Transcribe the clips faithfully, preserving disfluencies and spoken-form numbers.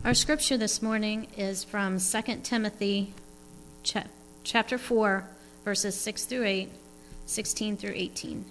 Our scripture this morning is from Second Timothy cha- chapter four, verses six through eight, sixteen through eighteen.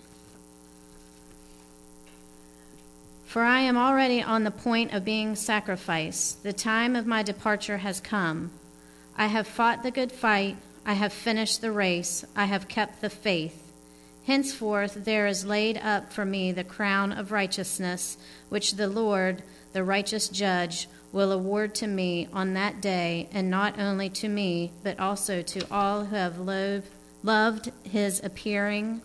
For I am already on the point of being sacrificed. The time of my departure has come. I have fought the good fight. I have finished the race. I have kept the faith. Henceforth there is laid up for me the crown of righteousness, which the Lord, the righteous judge, will award to me on that day, and not only to me, but also to all who have lo- loved his appearing.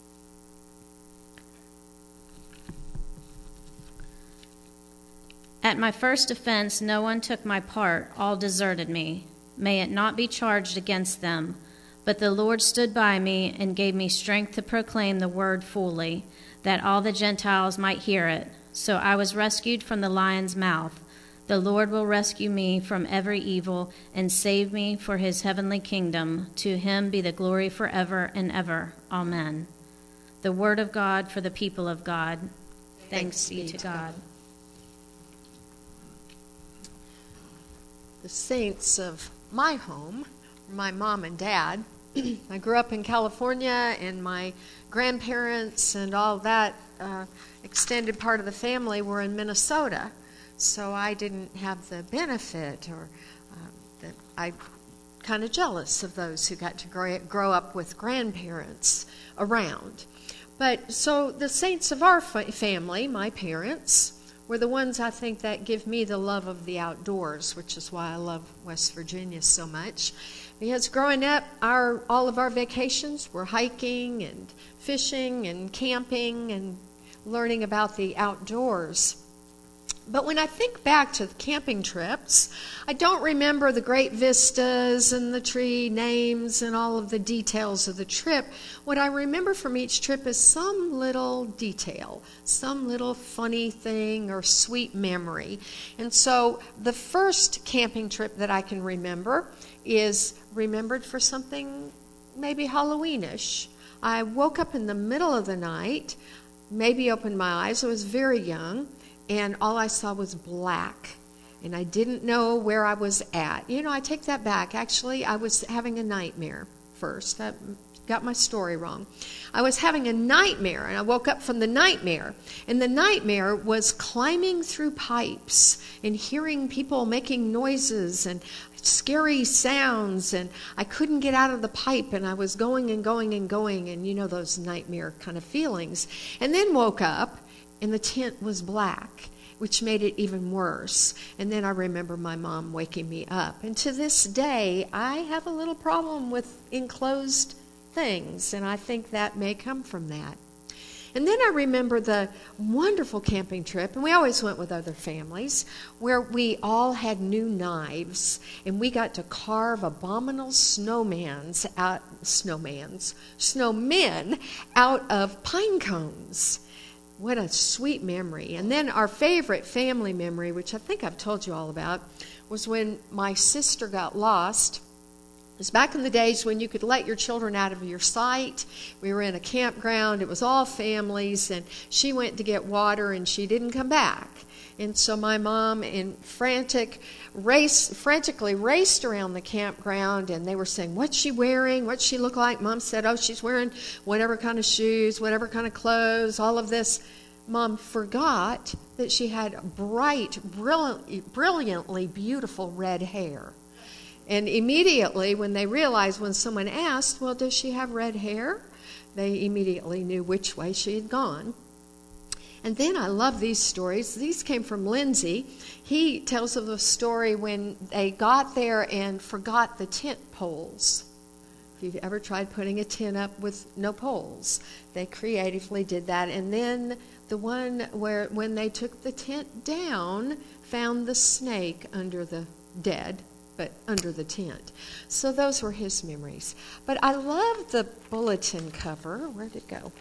At my first offense, no one took my part, all deserted me. May it not be charged against them. But the Lord stood by me and gave me strength to proclaim the word fully, that all the Gentiles might hear it. So I was rescued from the lion's mouth. The Lord will rescue me from every evil and save me for his heavenly kingdom. To him be the glory forever and ever. Amen. The word of God for the people of God. Thanks, Thanks be to God. The saints of my home, my mom and dad. I grew up in California, and my grandparents and all that uh, extended part of the family were in Minnesota. So I didn't have the benefit, or uh, that I'm kind of jealous of those who got to grow, grow up with grandparents around. But so the saints of our fa- family, my parents, were the ones I think that give me the love of the outdoors, which is why I love West Virginia so much. Because growing up, our all of our vacations were hiking and fishing and camping and learning about the outdoors. But when I think back to the camping trips, I don't remember the great vistas and the tree names and all of the details of the trip. What I remember from each trip is some little detail, some little funny thing or sweet memory. And so the first camping trip that I can remember is remembered for something maybe Halloweenish. I woke up in the middle of the night, maybe opened my eyes. I was very young. And all I saw was black, and I didn't know where I was at. You know, I take that back. Actually, I was having a nightmare first. I got my story wrong. I was having a nightmare, and I woke up from the nightmare. And the nightmare was climbing through pipes and hearing people making noises and scary sounds, and I couldn't get out of the pipe, and I was going and going and going, and you know those nightmare kind of feelings. And then woke up, and the tent was black, which made it even worse. And then I remember my mom waking me up. And to this day, I have a little problem with enclosed things, and I think that may come from that. And then I remember the wonderful camping trip, and we always went with other families, where we all had new knives, and we got to carve abominable snowmans out, snowmans, snowmen out of pine cones. What a sweet memory. And then our favorite family memory, which I think I've told you all about, was when my sister got lost. It was back in the days when you could let your children out of your sight. We were in a campground. It was all families, and she went to get water, and she didn't come back. And so my mom, in frantic race, frantically raced around the campground, and they were saying, "What's she wearing? What's she look like?" Mom said, "Oh, she's wearing whatever kind of shoes, whatever kind of clothes, all of this." Mom forgot that she had bright, brilliant, brilliantly beautiful red hair. And immediately, when they realized, when someone asked, "Well, does she have red hair?" they immediately knew which way she had gone. And then I love these stories. These came from Lindsay. He tells of a story when they got there and forgot the tent poles. If you've ever tried putting a tent up with no poles, they creatively did that. And then the one where when they took the tent down, found the snake under the dead, but under the tent. So those were his memories. But I love the bulletin cover. Where'd it go?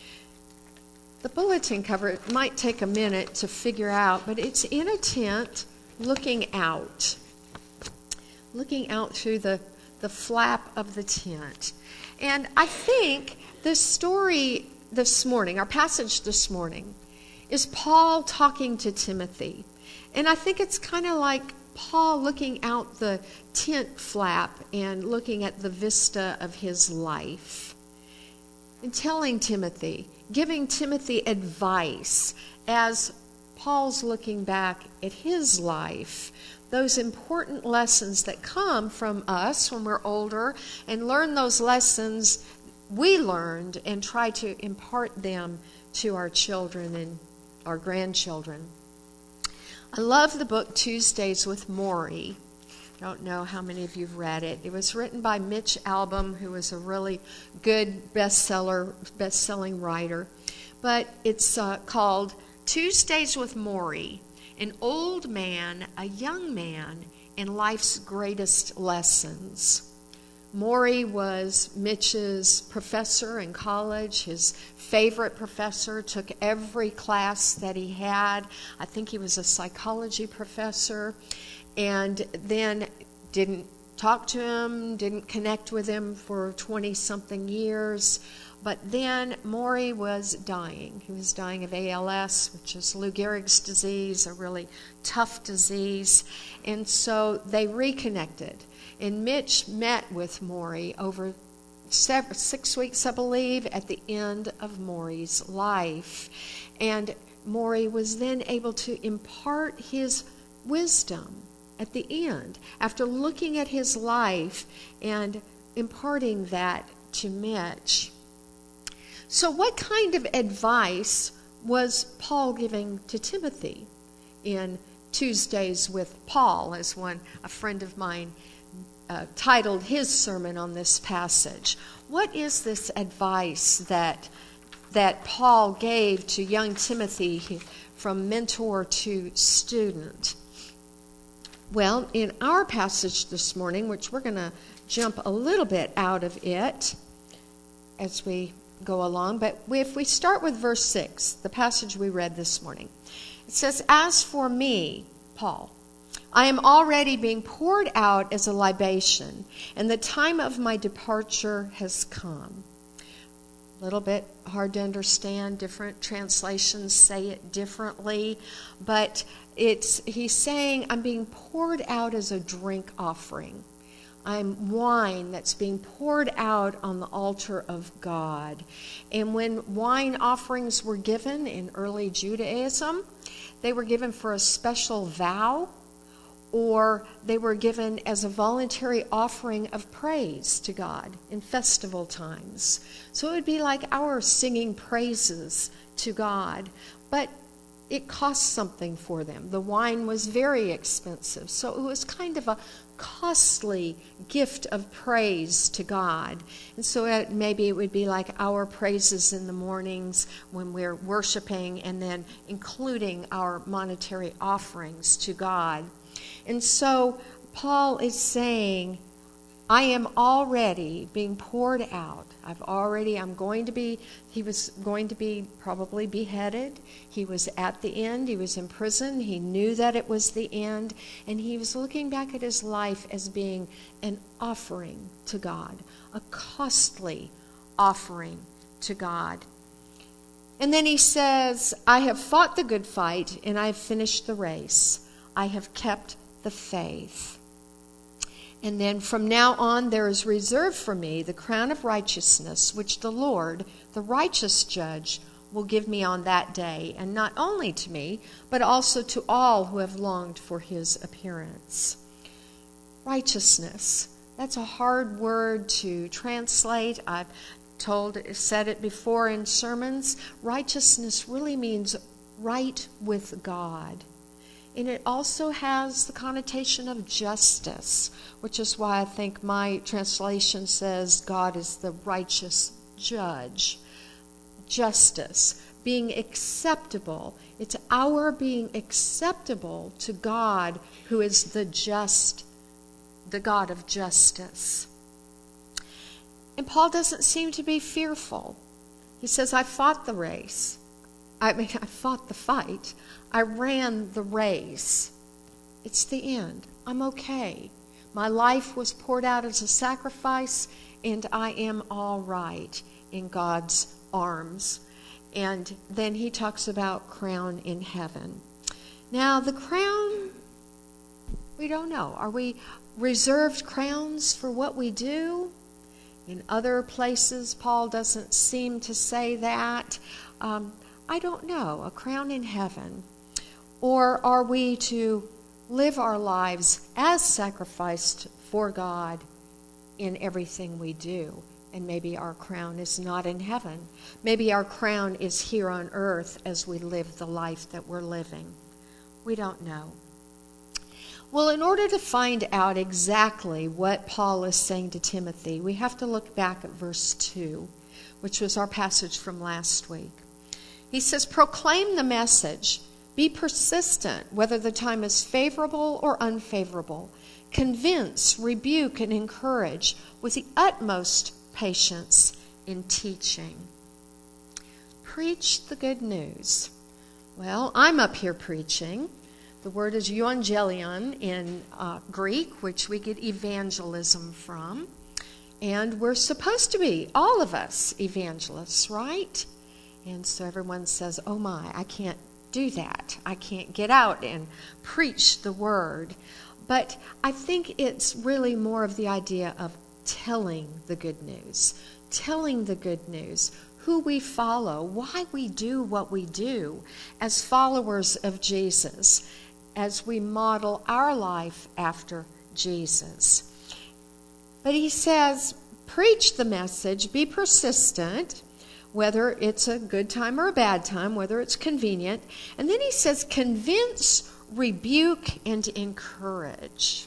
The bulletin cover, it might take a minute to figure out, but it's in a tent looking out, looking out through the, the flap of the tent. And I think the story this morning, our passage this morning, is Paul talking to Timothy. And I think it's kind of like Paul looking out the tent flap and looking at the vista of his life and telling Timothy, giving Timothy advice as Paul's looking back at his life, those important lessons that come from us when we're older, and learn those lessons we learned and try to impart them to our children and our grandchildren. I love the book Tuesdays with Morrie. I don't know how many of you have read it. It was written by Mitch Albom, who was a really good bestseller, best-selling writer. But it's uh, called Tuesdays with Morrie, an old man, a young man, and life's greatest lessons. Morrie was Mitch's professor in college, his favorite professor, took every class that he had. I think he was a psychology professor, and then didn't talk to him, didn't connect with him for twenty-something years. But then Morrie was dying. He was dying of A L S, which is Lou Gehrig's disease, a really tough disease. And so they reconnected. And Mitch met with Morrie over seven, six weeks, I believe, at the end of Morrie's life. And Morrie was then able to impart his wisdom at the end, after looking at his life and imparting that to Mitch. So what kind of advice was Paul giving to Timothy in Tuesdays with Paul, as one, a friend of mine uh, titled his sermon on this passage? What is this advice that that Paul gave to young Timothy from mentor to student? Well, in our passage this morning, which we're going to jump a little bit out of it as we go along, but if we start with verse six, the passage we read this morning, it says, "As for me, Paul, I am already being poured out as a libation, and the time of my departure has come." A little bit hard to understand. Different translations say it differently, but it's he's saying, I'm being poured out as a drink offering. I'm wine that's being poured out on the altar of God. And when wine offerings were given in early Judaism, they were given for a special vow, or they were given as a voluntary offering of praise to God in festival times. So it would be like our singing praises to God, but it cost something for them. The wine was very expensive, so it was kind of a costly gift of praise to God. And so it, maybe it would be like our praises in the mornings when we're worshiping, and then including our monetary offerings to God. And so Paul is saying, I am already being poured out. I've already, I'm going to be, he was going to be probably beheaded. He was at the end. He was in prison. He knew that it was the end. And he was looking back at his life as being an offering to God, a costly offering to God. And then he says, I have fought the good fight, and I have finished the race. I have kept the faith. And then from now on there is reserved for me the crown of righteousness, which the Lord, the righteous judge, will give me on that day, and not only to me, but also to all who have longed for his appearance. Righteousness. That's a hard word to translate. I've told, said it before in sermons. Righteousness really means right with God. And it also has the connotation of justice, which is why I think my translation says God is the righteous judge. Justice, being acceptable. It's our being acceptable to God, who is the just, the God of justice. And Paul doesn't seem to be fearful. He says, I fought the race. I mean, I fought the fight. I ran the race. It's the end. I'm okay. My life was poured out as a sacrifice, and I am all right in God's arms. And then he talks about crown in heaven. Now, the crown, we don't know. Are we reserved crowns for what we do? In other places, Paul doesn't seem to say that. Um, I don't know. A crown in heaven. Or are we to live our lives as sacrificed for God in everything we do? And maybe our crown is not in heaven. Maybe our crown is here on earth as we live the life that we're living. We don't know. Well, in order to find out exactly what Paul is saying to Timothy, we have to look back at verse two, which was our passage from last week. He says, proclaim the message. Be persistent, whether the time is favorable or unfavorable. Convince, rebuke, and encourage with the utmost patience in teaching. Preach the good news. Well, I'm up here preaching. The word is euangelion in uh, Greek, which we get evangelism from. And we're supposed to be, all of us, evangelists, right? And so everyone says, oh my, I can't do that. I can't get out and preach the word. But I think it's really more of the idea of telling the good news. Telling the good news. Who we follow. Why we do what we do as followers of Jesus. As we model our life after Jesus. But he says, preach the message, be persistent, whether it's a good time or a bad time, whether it's convenient. And then he says, convince, rebuke, and encourage.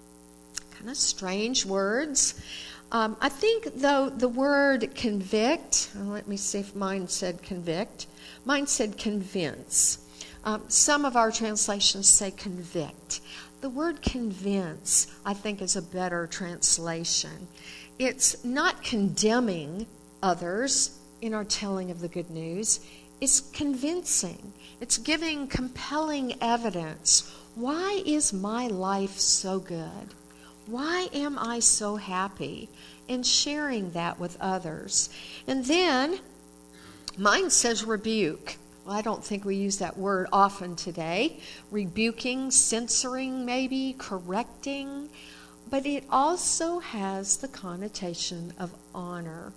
Kind of strange words. Um, I think, though, the word convict, well, let me see if mine said convict. Mine said convince. Um, some of our translations say convict. The word convince, I think, is a better translation. It's not condemning others in our telling of the good news. It's convincing. It's giving compelling evidence. Why is my life so good? Why am I so happy? And sharing that with others. And then, mine says rebuke. Well, I don't think we use that word often today. Rebuking, censoring maybe, correcting. But it also has the connotation of honor.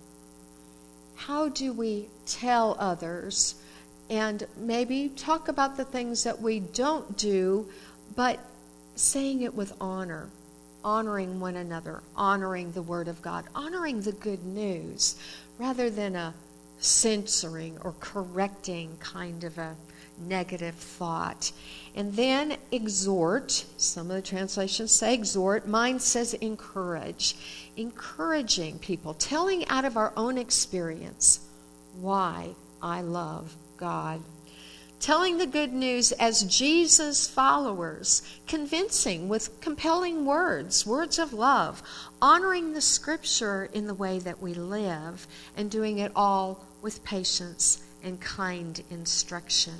How do we tell others and maybe talk about the things that we don't do, but saying it with honor, honoring one another, honoring the Word of God, honoring the good news, rather than a censoring or correcting kind of a negative thought. And then exhort. Some of the translations say exhort. Mine says encourage. Encouraging people, telling out of our own experience why I love God. Telling the good news as Jesus followers, convincing with compelling words, words of love, honoring the Scripture in the way that we live, and doing it all with patience and kind instruction.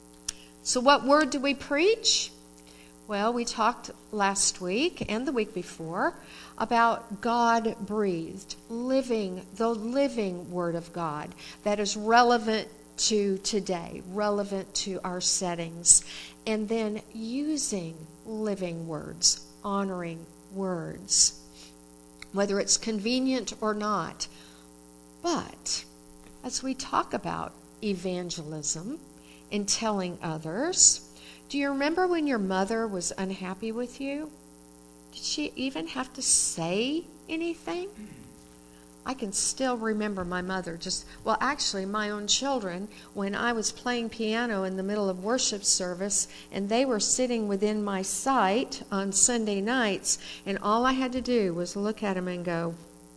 So what word do we preach? Well, we talked last week and the week before about God-breathed, living, the living Word of God that is relevant to today, relevant to our settings, and then using living words, honoring words, whether it's convenient or not. But as we talk about evangelism and telling others, do you remember when your mother was unhappy with you? Did she even have to say anything? I can still remember my mother just, well, actually, my own children, when I was playing piano in the middle of worship service, and they were sitting within my sight on Sunday nights, and all I had to do was look at them and go,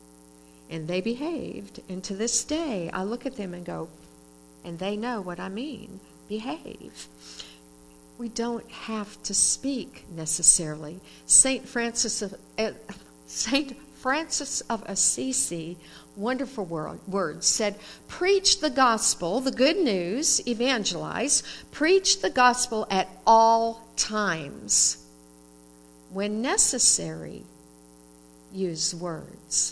and they behaved. And to this day, I look at them and go, and they know what I mean, behave. We don't have to speak necessarily. Saint Francis of uh, Saint Francis of Assisi, wonderful word, words, said, preach the gospel, the good news, evangelize, preach the gospel at all times. When necessary, use words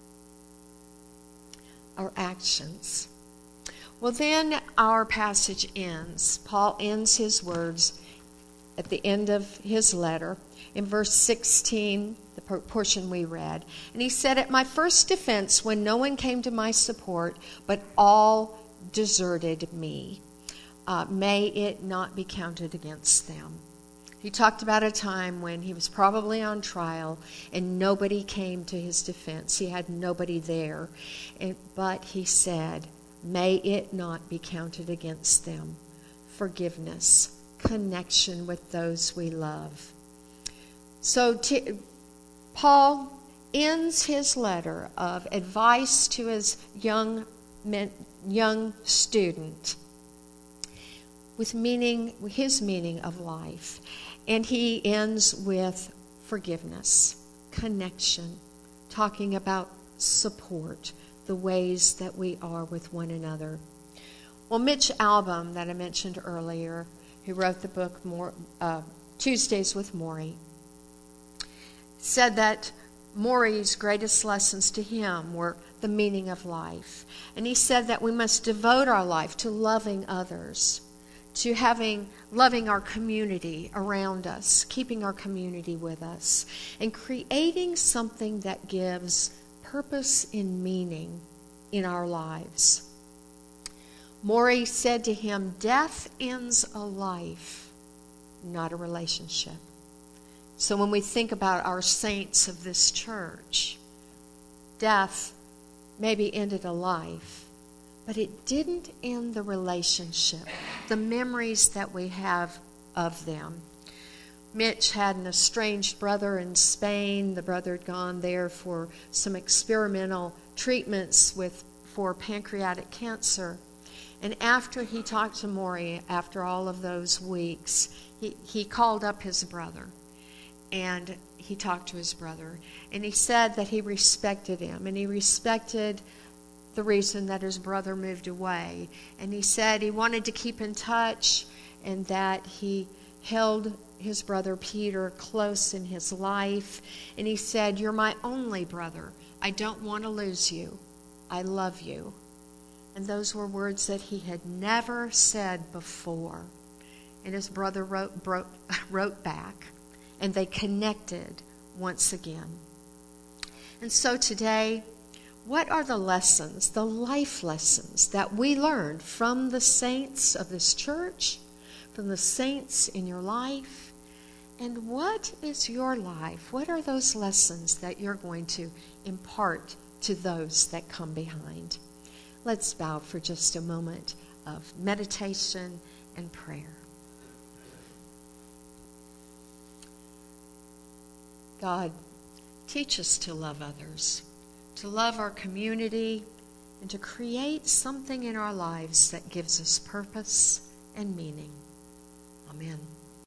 or actions. Well, then our passage ends. Paul ends his words at the end of his letter, in verse sixteen, the portion we read. And he said, "At my first defense, when no one came to my support, but all deserted me, uh, may it not be counted against them." He talked about a time when he was probably on trial and nobody came to his defense. He had nobody there. And, but he said, may it not be counted against them. Forgiveness, connection with those we love. So t- Paul ends his letter of advice to his young men, young student with meaning, his meaning of life. And he ends with forgiveness, connection, talking about support, the ways that we are with one another. Well, Mitch Albom, that I mentioned earlier, who wrote the book More, uh, Tuesdays with Morrie, said that Morrie's greatest lessons to him were the meaning of life. And he said that we must devote our life to loving others, to having, loving our community around us, keeping our community with us, and creating something that gives purpose and meaning in our lives. Morrie said to him, death ends a life, not a relationship. So when we think about our saints of this church, death maybe ended a life, but it didn't end the relationship, the memories that we have of them. Mitch had an estranged brother in Spain. The brother had gone there for some experimental treatments with for pancreatic cancer. And after he talked to Morrie, after all of those weeks, he, he called up his brother. And he talked to his brother. And he said that he respected him. And he respected the reason that his brother moved away. And he said he wanted to keep in touch and that he held his brother Peter close in his life. And he said, you're my only brother. I don't want to lose you. I love you. And those were words that he had never said before. And his brother wrote, wrote, wrote back. And they connected once again. And so today, what are the lessons, the life lessons that we learned from the saints of this church, from the saints in your life? And what is your life? What are those lessons that you're going to impart to those that come behind? Let's bow for just a moment of meditation and prayer. God, teach us to love others, to love our community, and to create something in our lives that gives us purpose and meaning. Amen.